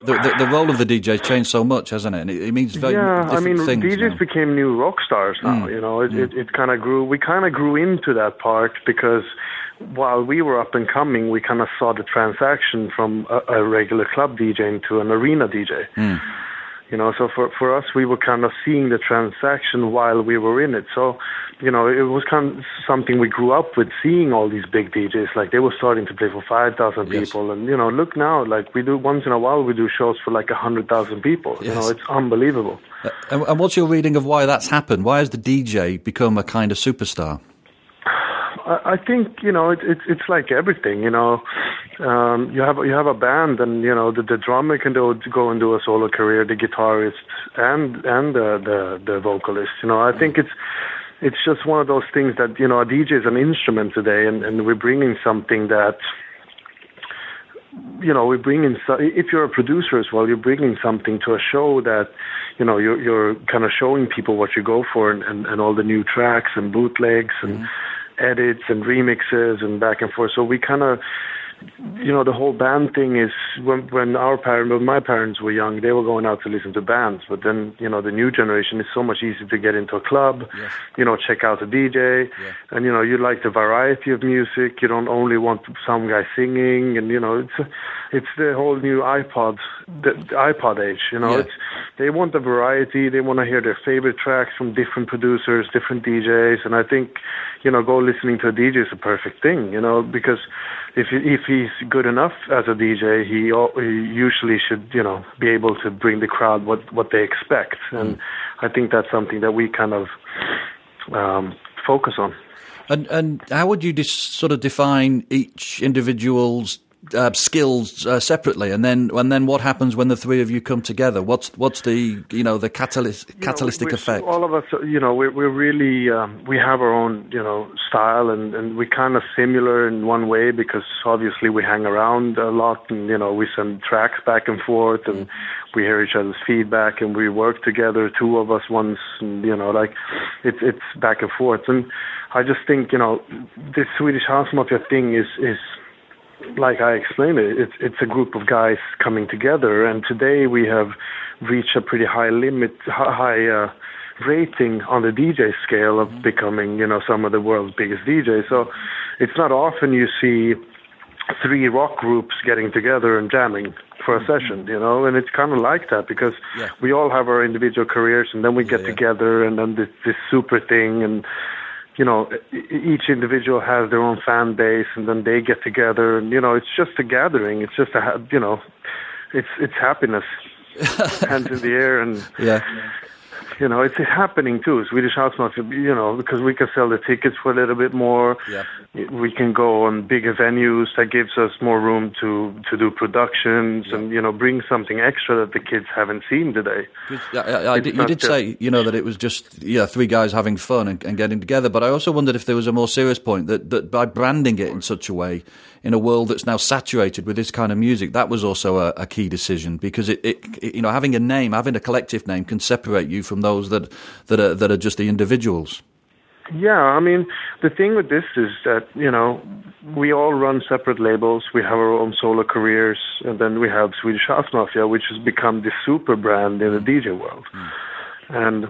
the role of the DJ has changed so much, hasn't it? And it means very different things. DJs now. became new rock stars now. It kind of grew. We kind of grew into that part because while we were up and coming, we kind of saw the transaction from a regular club DJ into an arena DJ. So for us, we were kind of seeing the transaction while we were in it. So, it was kind of something we grew up with, seeing all these big DJs. Like, they were starting to play for 5,000 people. And, look now, like, we do once in a while, we do shows for like 100,000 people. Yes. It's unbelievable. And what's your reading of why that's happened? Why has the DJ become a kind of superstar? I think, it's like everything, you have a band, and the drummer can go and do a solo career, the guitarist and the vocalist. I think it's just one of those things that a DJ is an instrument today, and we're bringing something that if you're a producer as well, you're bringing something to a show that you're kind of showing people what you go for, and all the new tracks and bootlegs and edits and remixes and back and forth. So we kind of, the whole band thing is when my parents were young, they were going out to listen to bands. But then, the new generation is so much easier to get into a club, check out a DJ. Yeah. And, you like the variety of music. You don't only want some guy singing. And, it's the whole new iPod age. They want the variety. They want to hear their favorite tracks from different producers, different DJs. And I think, go listening to a DJ is a perfect thing, because if he's good enough as a DJ, he usually should, be able to bring the crowd what they expect. And I think that's something that we kind of focus on. And how would you sort of define each individual's skills separately, and then what happens when the three of you come together? What's the the catalytic effect? All of us, we're really we have our own style, and we kind of similar in one way because obviously we hang around a lot, and we send tracks back and forth, and we hear each other's feedback, and we work together, two of us once, and it's back and forth. And I just think this Swedish House Mafia thing is like I explained it's a group of guys coming together, and today we have reached a pretty high rating on the DJ scale of becoming, some of the world's biggest DJs. So it's not often you see three rock groups getting together and jamming for a session, and it's kind of like that because we all have our individual careers, and then we get together, and then this super thing, and each individual has their own fan base, and then they get together, and it's just a gathering. It's just it's happiness, hands in the air, and it's happening too. Swedish House Mafia, because we can sell the tickets for a little bit more. Yeah. We can go on bigger venues. That gives us more room to do productions and bring something extra that the kids haven't seen today. You did say that it was just three guys having fun and getting together, but I also wondered if there was a more serious point that by branding it in such a way in a world that's now saturated with this kind of music, that was also a key decision, because it having a name, having a collective name, can separate you from those that are just the individuals. Yeah, I mean, the thing with this is that, we all run separate labels. We have our own solo careers, and then we have Swedish House Mafia, which has become the super brand in the DJ world. And,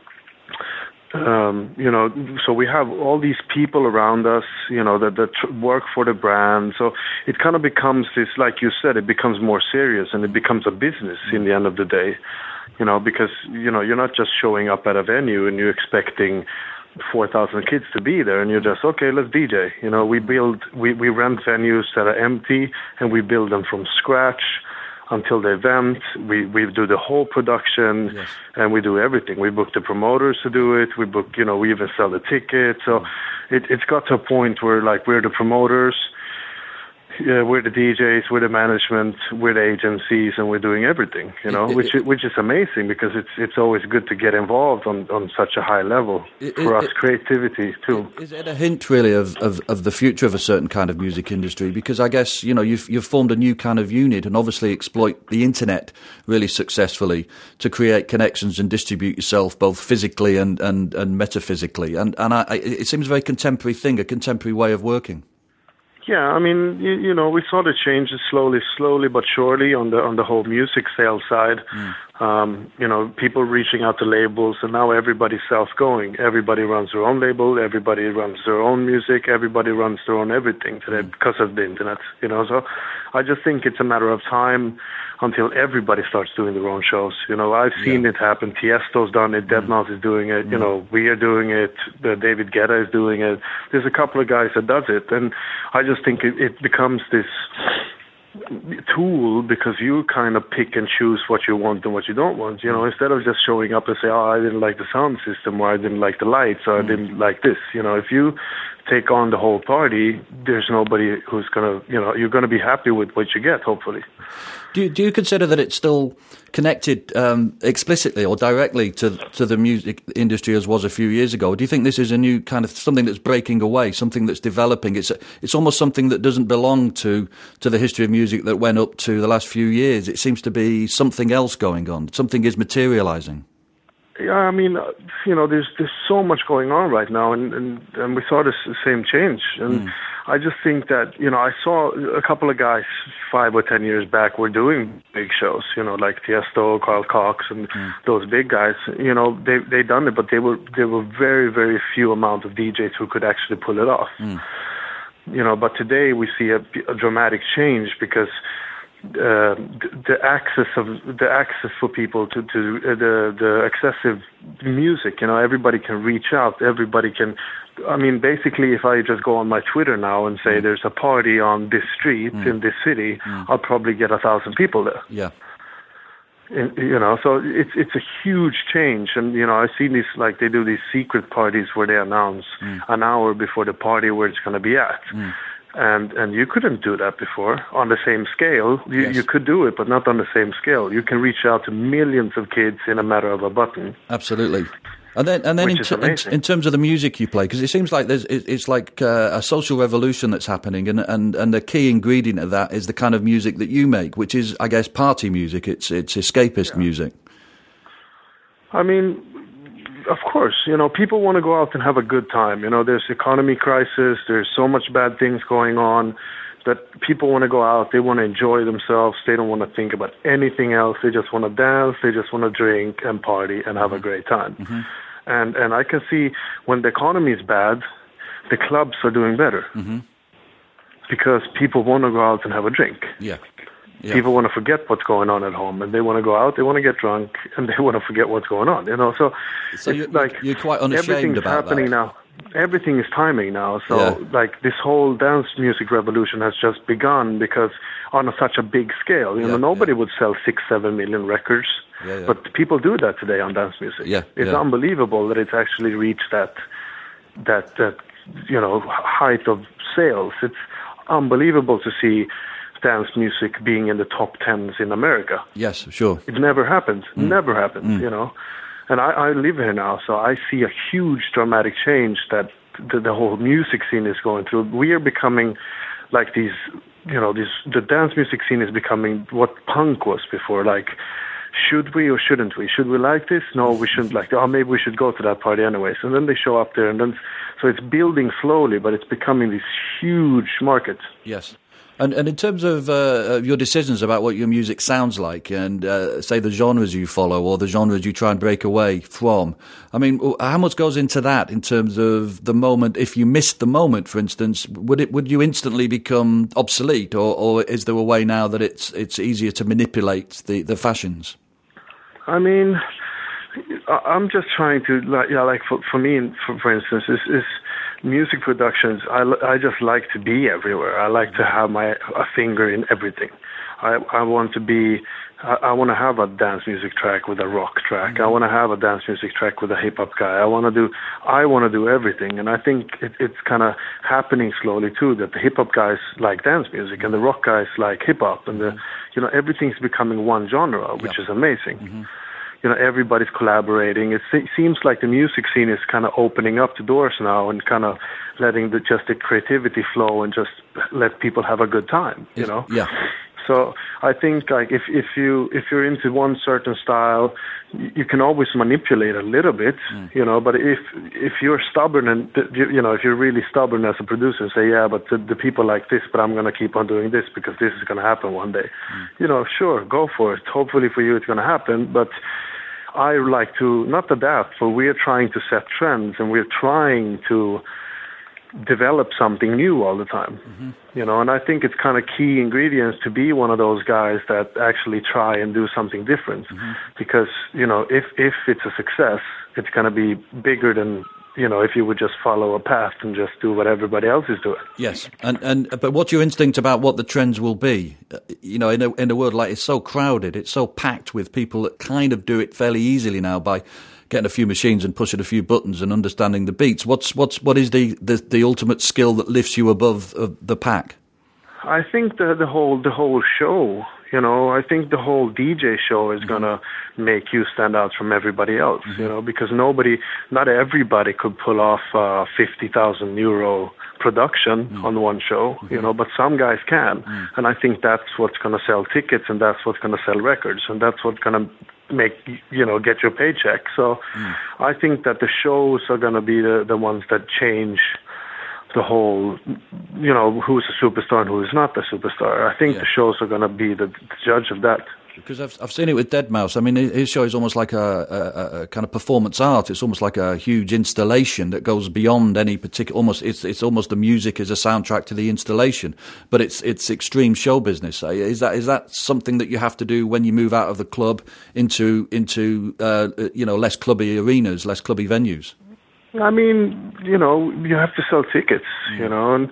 so we have all these people around us, that work for the brand. So it kind of becomes this, like you said, it becomes more serious, and it becomes a business in the end of the day, because, you're not just showing up at a venue and you're expecting 4,000 kids to be there, and you're just, okay, let's DJ. We rent venues that are empty, and we build them from scratch until the event. We do the whole production, and we do everything. We book the promoters to do it. We book, we even sell the tickets. So it's got to a point where, like, we're the promoters, we're the DJs, we're the management, we're the agencies, and we're doing everything, which is amazing, because it's always good to get involved on such a high level for us, creativity too. Is it a hint really of the future of a certain kind of music industry? Because I guess, you've formed a new kind of unit and obviously exploit the internet really successfully to create connections and distribute yourself both physically and metaphysically. And it seems a very contemporary thing, a contemporary way of working. Yeah, I mean, we saw the changes slowly but surely on the whole music sales side. People reaching out to labels, and now everybody's self-going. Everybody runs their own label. Everybody runs their own music. Everybody runs their own everything today because of the internet. So I just think it's a matter of time until everybody starts doing their own shows. I've seen it happen. Tiesto's done it. Deadmau5 is doing it. We are doing it. David Guetta is doing it. There's a couple of guys that does it, and I just think it becomes this tool because you kind of pick and choose what you want and what you don't want. Instead of just showing up and say, "Oh, I didn't like the sound system," or "I didn't like the lights," or "I didn't like this." If you take on the whole party, there's nobody who's gonna, you're gonna be happy with what you get, hopefully. Do you consider that it's still connected explicitly or directly to the music industry as was a few years ago? Do you think this is a new kind of something that's breaking away, something that's developing? It's almost something that doesn't belong to the history of music that went up to the last few years. It seems to be something else going on. Something is materializing. Yeah, I mean, there's so much going on right now, and we saw this same change. And I just think that, I saw a couple of guys 5 or 10 years back were doing big shows, like Tiesto, Carl Cox, and those big guys. They done it, but there were very, very few amount of DJs who could actually pull it off. But today we see a dramatic change because the access for people to the excessive music, everybody can reach out. Everybody can. I mean, basically, if I just go on my Twitter now and say there's a party on this street in this city, I'll probably get 1,000 people there. Yeah. So it's a huge change, and I see these, like, they do these secret parties where they announce an hour before the party where it's going to be at. And you couldn't do that before on the same scale. You could do it, but not on the same scale. You can reach out to millions of kids in a matter of a button. Absolutely. And then in terms of the music you play, because it seems like it's like a social revolution that's happening, and the key ingredient of that is the kind of music that you make, which is, I guess, party music. It's escapist music. I mean, of course, people want to go out and have a good time. There's economy crisis. There's so much bad things going on that people want to go out. They want to enjoy themselves. They don't want to think about anything else. They just want to dance. They just want to drink and party and have a great time. And I can see when the economy is bad, the clubs are doing better because people want to go out and have a drink. Yeah. People want to forget what's going on at home, and they want to go out, they want to get drunk, and they want to forget what's going on. So you're quite unashamed about happening that. Now. Everything is timing now. So this whole dance music revolution has just begun because on such a big scale, nobody would sell 6-7 million records, but people do that today on dance music. It's unbelievable that it's actually reached that height of sales. It's unbelievable to see dance music being in the top 10s in America. Yes, sure. It never happens. Never happens, And I live here now, so I see a huge dramatic change that the whole music scene is going through. We are becoming like these, the dance music scene is becoming what punk was before. Like, should we or shouldn't we? Should we like this? No, we shouldn't like it. Oh, maybe we should go to that party anyways. And then they show up there, and then so it's building slowly, but it's becoming this huge market. Yes. And in terms of your decisions about what your music sounds like and, say, the genres you follow or the genres you try and break away from, I mean, how much goes into that in terms of the moment? If you missed the moment, for instance, would you instantly become obsolete, or is there a way now that it's easier to manipulate the fashions? I mean, I'm just trying to, like for me, for instance, is music productions. I just like to be everywhere. I like to have a finger in everything. I want to be. I want to have a dance music track with a rock track. I want to have a dance music track with a hip hop guy. I want to do everything, and I think it's kind of happening slowly too. That the hip hop guys like dance music, and the rock guys like hip hop, and everything's becoming one genre, which is amazing. Everybody's collaborating. It seems like the music scene is kind of opening up the doors now and kind of letting the creativity flow and just let people have a good time, Yeah. So I think like if you're into one certain style, you can always manipulate a little bit, but if you're stubborn and if you're really stubborn as a producer and say, yeah, but the people like this, but I'm going to keep on doing this because this is going to happen one day, sure, go for it. Hopefully for you it's going to happen, but I like to not adapt, but we're trying to set trends and we're trying to develop something new all the time, and I think it's kind of key ingredients to be one of those guys that actually try and do something different, because if it's a success, it's going to be bigger than if you would just follow a path and just do what everybody else is doing. Yes, but what's your instinct about what the trends will be? In a world like it's so crowded, it's so packed with people that kind of do it fairly easily now by getting a few machines and pushing a few buttons and understanding the beats. What is the ultimate skill that lifts you above the pack? I think the whole show. I think the whole DJ show is gonna make you stand out from everybody else. Because not everybody could pull off €50,000 production on one show. But some guys can, and I think that's what's gonna sell tickets, and that's what's gonna sell records, and that's what's gonna make get your paycheck. So I think that the shows are gonna be the ones that change the whole, who's a superstar and who is not a superstar. I think the shows are going to be the judge of that. Because I've seen it with Deadmau5. I mean, his show is almost like a kind of performance art. It's almost like a huge installation that goes beyond any particular. It's almost the music is a soundtrack to the installation, but it's extreme show business. Is that something that you have to do when you move out of the club into less clubby arenas, less clubby venues? I mean, you have to sell tickets, and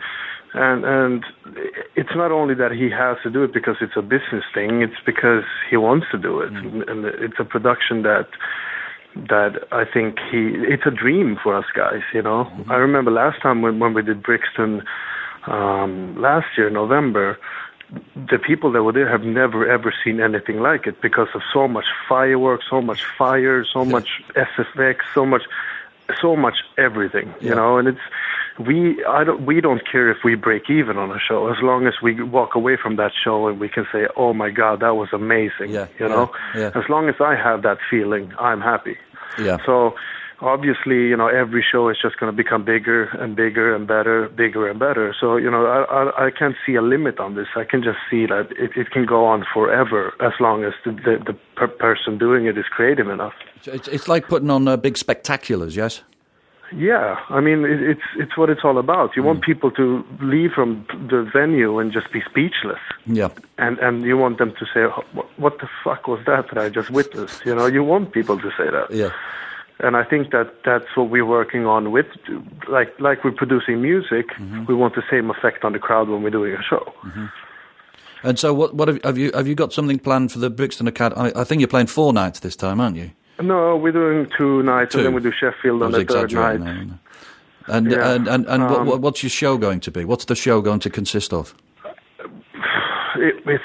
it's not only that he has to do it because it's a business thing, it's because he wants to do it. And it's a production that I think it's a dream for us guys, I remember last time when we did Brixton, last year, November, the people that were there have never ever seen anything like it because of so much fireworks, so much fire, so much SFX, so much everything, and we don't care if we break even on a show as long as we walk away from that show and we can say, oh my God, that was amazing. As long as I have that feeling, I'm happy. So obviously, every show is just going to become bigger and bigger and better, bigger and better. So, I can't see a limit on this. I can just see that it can go on forever as long as the person doing it is creative enough. It's like putting on big spectaculars, yes? Yeah, I mean, it's what it's all about. You want people to leave from the venue and just be speechless. Yeah. And you want them to say, what the fuck was that I just witnessed? You want people to say that. Yeah. And I think that's what we're working on with, like we're producing music, we want the same effect on the crowd when we're doing a show. And so what have you got something planned for the Brixton Academy? I think you're playing 4 nights this time, aren't you? No, we're doing 2 nights, and then we do Sheffield on the 3rd night. And what's your show going to be? What's the show going to consist of? We've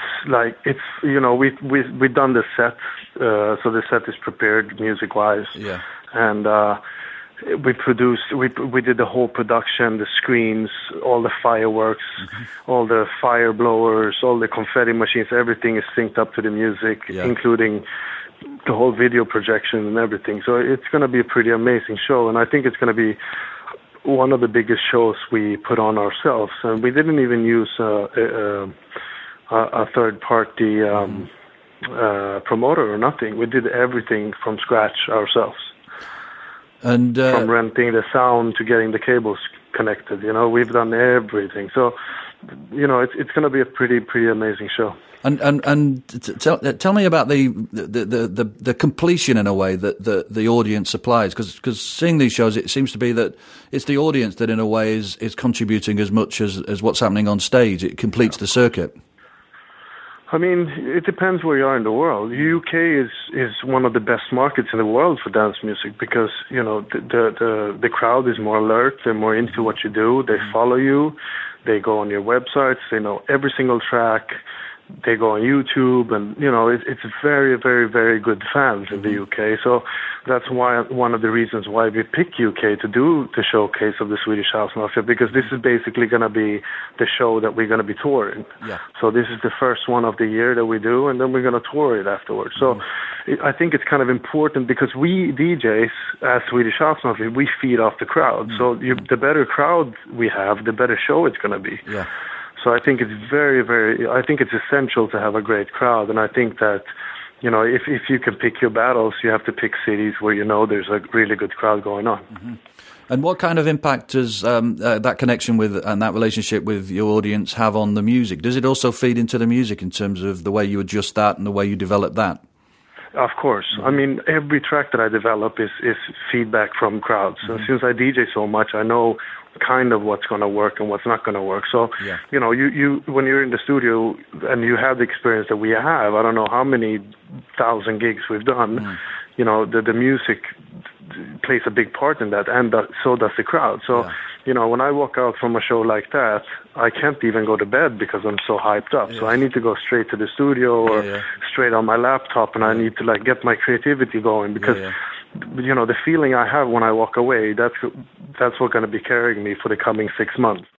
done the set, so the set is prepared music-wise. Yeah. And we did the whole production, the screens, all the fireworks, all the fire blowers, all the confetti machines, everything is synced up to the music, including the whole video projection and everything. So it's going to be a pretty amazing show, and I think it's going to be one of the biggest shows we put on ourselves. And we didn't even use a third-party promoter or nothing. We did everything from scratch ourselves. And from renting the sound to getting the cables connected, we've done everything. So, it's going to be a pretty amazing show. And tell me about the completion in a way that the audience supplies, because seeing these shows, it seems to be that it's the audience that in a way is contributing as much as what's happening on stage. It completes the circuit. I mean, it depends where you are in the world. UK is one of the best markets in the world for dance music because, the crowd is more alert, they're more into what you do, they follow you, they go on your websites, they know every single track, they go on YouTube, and it's very, very, very good fans in the UK. So that's why one of the reasons why we pick UK to do the showcase of the Swedish House Mafia, because this is basically going to be the show that we're going to be touring. Yeah. So this is the first one of the year that we do, and then we're going to tour it afterwards. So I think it's kind of important, because we DJs as Swedish House Mafia, we feed off the crowd. So the better crowd we have, the better show it's going to be. Yeah. So I think it's very, very, I think it's essential to have a great crowd. And I think that, if you can pick your battles, you have to pick cities where there's a really good crowd going on. Mm-hmm. And what kind of impact does that connection with and that relationship with your audience have on the music? Does it also feed into the music in terms of the way you adjust that and the way you develop that? Of course. I mean, every track that I develop is feedback from crowds. And since I DJ so much, I know kind of what's going to work and what's not going to work. So, you when you're in the studio and you have the experience that we have, I don't know how many thousand gigs we've done, the music plays a big part in that, and so does the crowd. So, when I walk out from a show like that, I can't even go to bed because I'm so hyped up. So I need to go straight to the studio or straight on my laptop, and I need to get my creativity going, because the feeling I have when I walk away, that's what's going to be carrying me for the coming 6 months.